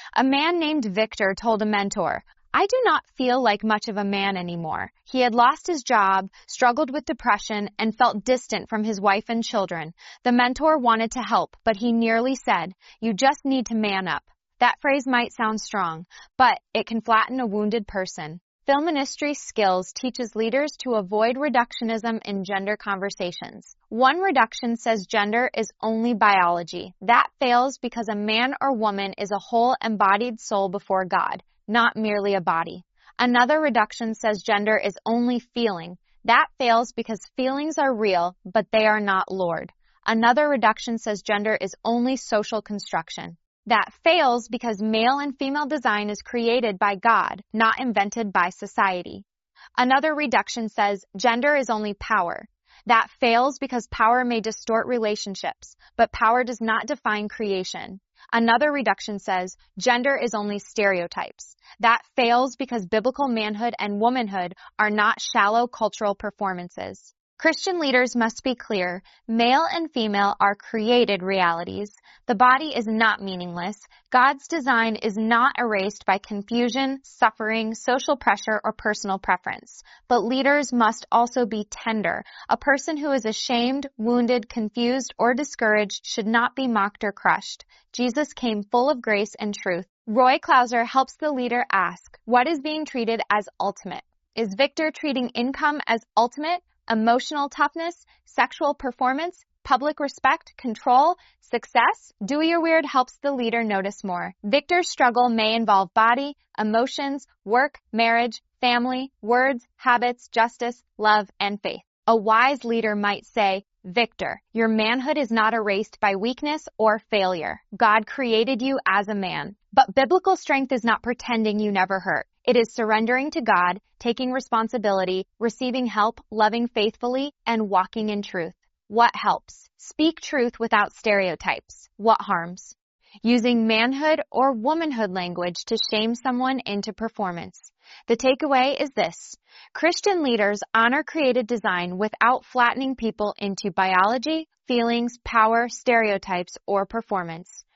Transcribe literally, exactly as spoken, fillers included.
A man named Victor told a mentor, "I do not feel like much of a man anymore." He had lost his job, struggled with depression, and felt distant from his wife and children. The mentor wanted to help, but he nearly said, "You just need to man up." That phrase might sound strong, but it can flatten a wounded person. Feministry Skills teaches leaders to avoid reductionism in gender conversations. One reduction says gender is only biology. That fails because a man or woman is a whole embodied soul before God, not merely a body. Another reduction says gender is only feeling. That fails because feelings are real, but they are not Lord. Another reduction says gender is only social construction. That fails because male and female design is created by God, not invented by society. Another reduction says gender is only power. That fails because power may distort relationships, but power does not define creation. Another reduction says gender is only stereotypes. That fails because biblical manhood and womanhood are not shallow cultural performances. Christian leaders must be clear. Male and female are created realities. The body is not meaningless. God's design is not erased by confusion, suffering, social pressure, or personal preference. But leaders must also be tender. A person who is ashamed, wounded, confused, or discouraged should not be mocked or crushed. Jesus came full of grace and truth. Roy Clauser helps the leader ask, what is being treated as ultimate? Is Victor treating income as ultimate? Emotional toughness, sexual performance, public respect, control, success? Do Your Weird helps the leader notice more. Victor's struggle may involve body, emotions, work, marriage, family, words, habits, justice, love, and faith. A wise leader might say, Victor, your manhood is not erased by weakness or failure. God created you as a man. But biblical strength is not pretending you never hurt. It is surrendering to God, taking responsibility, receiving help, loving faithfully, and walking in truth. What helps? Speak truth without stereotypes. What harms? Using manhood or womanhood language to shame someone into performance. The takeaway is this: Christian leaders honor created design without flattening people into biology, feelings, power, stereotypes, or performance.